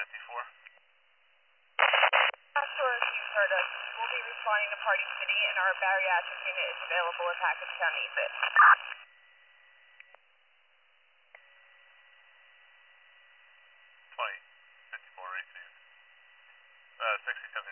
Not sure if you've heard us. We'll be responding to Party City, and our bariatric unit is available if Hackettstown needs it. 20, 54 right soon. 60, 10